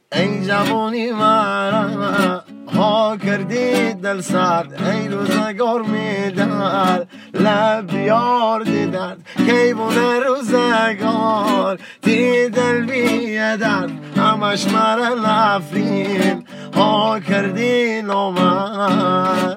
ای جوانی من ها کردی دل سرد ای روزگار میدن لب یار دیدن کی بونه روزگار تی دل بیدن همش مره لفرین ها کردی نومن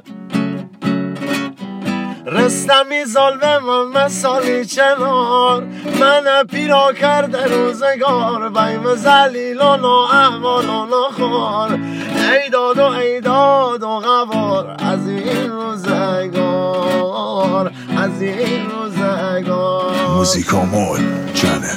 رستمی ظلم و مثالی چنار من پیرا کرده روزگار بیم زلیل و احوال و نخور ای داد و غوار از این روزگار از این روزگار موزیکامول چنل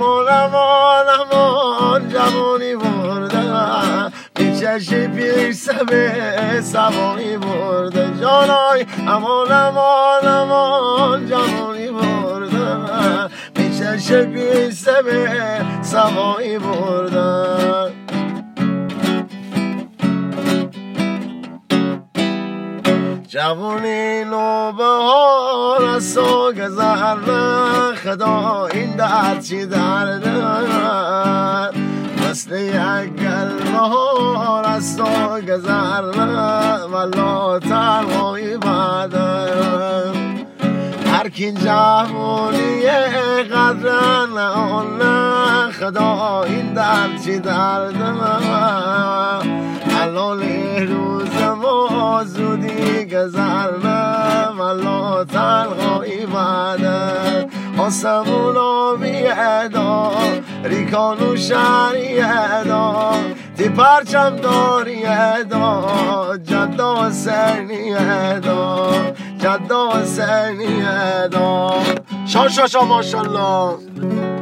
امان جوانی برده چشی پیش سبه سوانی برده جانای امان جوانی برده چشی پیش سبه سوانی برده جوانی نوبهار است و گذر خدا این درد چی درده مثل یک گلبهار است و گذر ولا تنهایی بعدم هر کی جوانی قدر نه خدا این درد چی درده الان روز ما زودی گذرنه ولا تنهایی بعده آسمون آبی ادا ریکانو شهری ادا تی پرچم داری ادا جدا حسینی ادا جدا حسینی ادا شا ماشالله